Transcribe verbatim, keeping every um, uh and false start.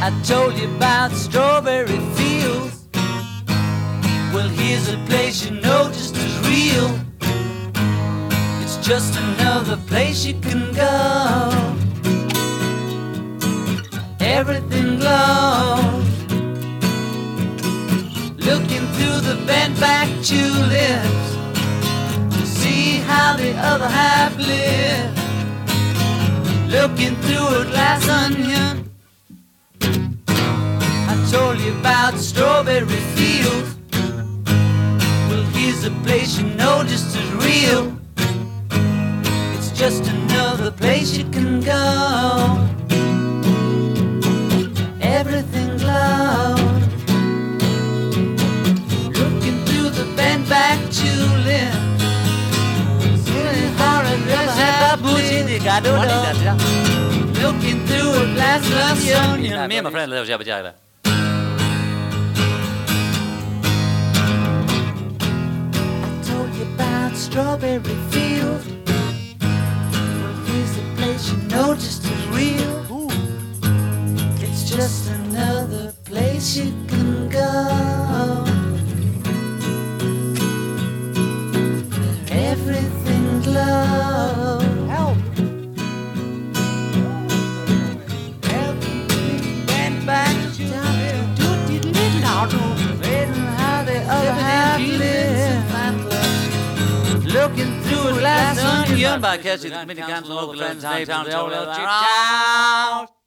I told you about strawberry fields. Well, here's a place you know just as real. It's just another place you can go. Everything glows. Looking through the bent back tulips to see how the other half lives. Looking through a glass onion, I told you about strawberry fields. Well, here's a place you know just as real. It's just another place you can go. Everything glows. Looking through the bent back tulip, looking through a glass onion. Me and my friend live jabba jabba. About strawberry fields. Well, here's a place you know just as real. Ooh. It's just another place you can go. Everything glows. Help. Everything went back to do did little how the other half lives. Looking through a glass onion. By catching the mini cans and local friends downtown.